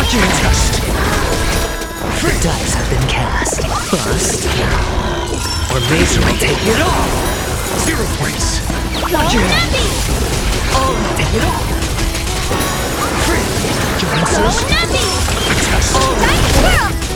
Roger test. The dice have been cast. Bust. Or laser will take it off. 0 points. Roger. Oh, take it off. Your answers. Nothing! Test. Dice Swirl!